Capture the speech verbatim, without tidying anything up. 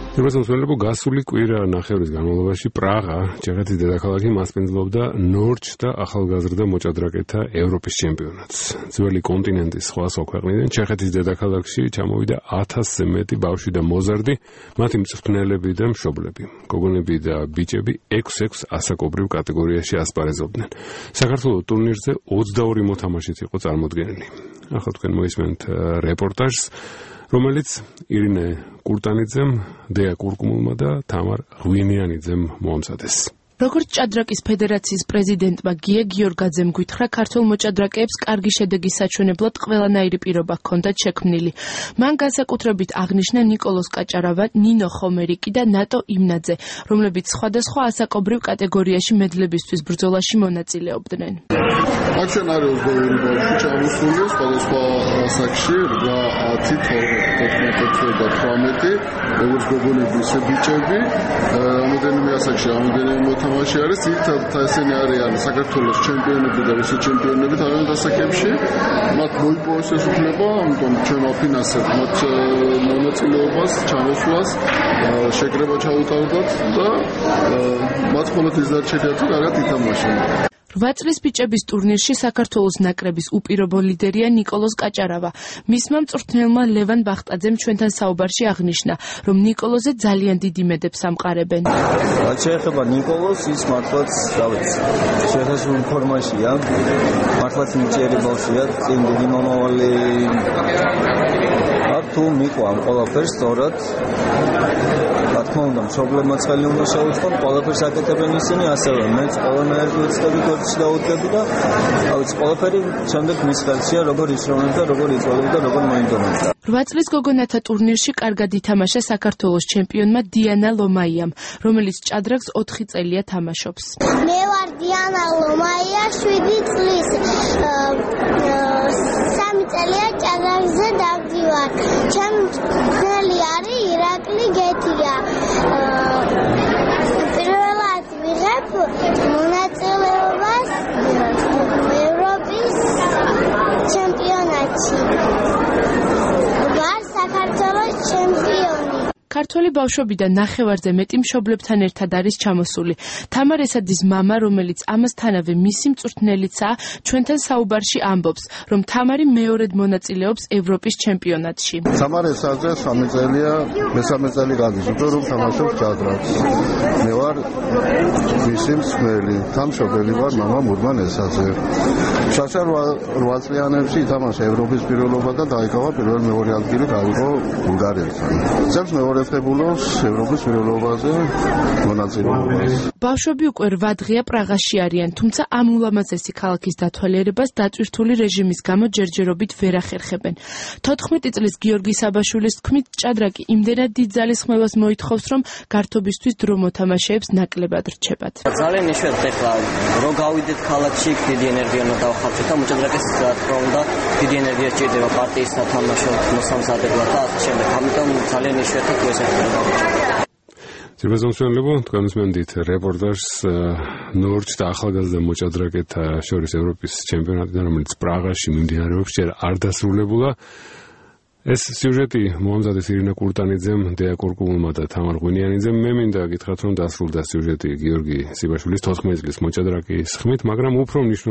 Შემოსვლელობ გასული კვირა ნახევრის განმავლობაში პრაღა, ჩეხეთის დედაქალაქი მასპინძლობდა ნორჩ და ახალგაზრდა მოჭადრაკეთა ევროპის ჩემპიონატს. ძველი კონტინენტის სხვა ქვეყნიდან ჩეხეთის დედაქალაქში ჩამოვიდა ათასზე მეტი ბავშვი და მოზარდი, მათი მწვრთნელები და მშობლები. გოგონები და ბიჭები ექვს-ექვს ასაკობრივ კატეგორიაში ასპარეზობდნენ. საქართველოს ტურნირზე ოცდაორი მოთამაშით იყო წარმოდგენილი. ახლა თქვენ მოისმენთ რეპორტაჟს, რომელიც ირინე კურტანიძემ, დეა კურკუმულმა და თამარ ღვინიანიძემ მოამზადეს. როგორც ჭადრაკის ფედერაციის პრეზიდენტმა გია გიორგაძემ გვითხრა, ქართულ მოჭადრაკეებს კარგი შედეგის საჩვენებლად ყველანაირი პირობა ჰქონდათ შექმნილი. მან განსაკუთრებით აღნიშნა ნიკოლოზ კაჭარავა, ნინო ხომერიკი და ნატო იმნაძე, რომლებიც სხვადასხვა ასაკობრივ კატეგორიაში მედლებისთვის ბრძოლაში მონაწილეობდნენ. აქ შენ არის ოცდაორი ბავშვი ჩამოსული სხვადასხვა ასაკში, რა ათი, თორმეტი და თვრამეტი, როგორც გოგონები, ისე ბიჭები, რამოდენიმე ასაკში, რამოდენიმე მოთამაშე არის, ძირითადად ესენი არიან საქართველოს ჩემპიონები და რუსეთის ჩემპიონები თავიანთ ასაკებში. მათ მოიპოვეს ეს უფლება, ამიტომ ჩვენ ვაფინანსებთ მათ მონაწილეობას, ჩამოსვლას, შეკრება ჩაუტარდათ და მათ მხოლოდ ის დარჩენიათ, რომ კარგად ითამაშონ. რვა წლის ბიჭების ტურნირში საქართველოს ნაკრების უპირობო ლიდერია ნიკოლოზ კაჭარავა. მისმა მწვრთნელმა ლევან ბახტაძემ ჩვენთან საუბარში აღნიშნა, რომ ნიკოლოზე ძალიან დიდი მედებს ამყარებენ. რაც შეეხება ნიკოლოზს, ის მართლაც, რა ვიცი, შეეხება ფორმაშია, მართლაც მჭიერი ბავშვია, წინ დიდი მომავალი. თუ მიყვა ამ ყველაფერს სწორად, რა თქმა უნდა, მშობლებმა ხელი უნდა შეუწყონ, ყველაფერს აკეთებენ ისინი, ასევე მეც ყველანაირად ვეცდები კორტში დავუდგები და ავიც ყველაფერი შემდეგ მის ხელშია, როგორ ისროლებს და როგორ იწოლებს და როგორ მოინდომებს. რვა წლის გოგონათა ტურნირში კარგად ითამაშა საქართველოს ჩემპიონმა დიანა ლომაიამ, რომელიც ჭადრაკს ოთხი წელია თამაშობს. მე ვარ დიანა ლომაია, შვიდი წლის. სამი წელია ჭადრაკზე დავდივარ. ჩემი მწვრთნელი არის ირაკლი გეთია. პირველად ვიღებ მონაწილეობას ევროპის ჩემპიონატში. ვარ საქართველოს ჩემპიონი. ქართველი ბავშვები და ნახევარზე მეტი მშობლებთან ერთად არის ჩამოსული. თამარ ესაძის მამა, რომელიც ამასთანავე მისი მწვრთნელიცაა, ჩვენთან საუბარში ამბობს, რომ თამარი მეორედ მონაწილეობს ევროპის ჩემპიონატში. თამარ ესაძე სამი წელია, მესამე წელი გადის, უკვე რომ თამაშობს ჭადრაკს. მე ვარ მისი მწვრთნელი, თამშობელი ვარ მამა მურმან ესაძე. შაშა რვა წლიანებში ითამაშა ევროპის პირველობა და დაიკავა პირველ მეორე ადგილი გავიყო ბულგარეთთან. ძებს მეორე ევროპის პირველობაზე მონაწილეობას. ბავშვები უკვე რვა დღეა პრაღაში არიან, თუმცა ამ ულამაზესი ქალაქის დათვალიერებას დაწვირთული რეჟიმის გამო ჯერჯერობით ვერ ახერხებენ. თოთხმეტი წლის გიორგი საბაშვილის თქმით, ჭადრაკი იმდენად დიდ ძალისხმევას მოითხოვს, რომ გართობისთვის დრო მოთამაშეებს ნაკლებად რჩებათ. ძალიან იშვიათად ეხლა რო გავიდეთ ქალაქში, დიდი ენერგია უნდა დავხარჯოთ და მოჭადრაკეს რა თქმა უნდა დიდი ენერგია სჭირდება პარტიის სათამაშო მოსამზადებლად და ასე შემდეგ. ამიტომ ძალიან იშვიათად ძირბაზომსვენლებო, თქვენ უსმენთ რეპორტაჟს ნორჩ და ახალგაზრდა მოჭადრაკეთა შორის ევროპის ჩემპიონატიდან, რომელიც პრაღაში მიმდინარეობს, ჯერ არ დასრულებულა. ეს სიუჟეტი მოამზადეს ირინე კურტანიძემ, დეა კურკუმულმა და თამარ ღვინიანიძემ. მე მინდა გითხრათ, რომ დასრულდა სიუჟეტი გიორგი სიბაშვილის თოთხმეტი წლის მოჭადრაკის ხმით, მაგრამ უფრო მნიშვნელოვანი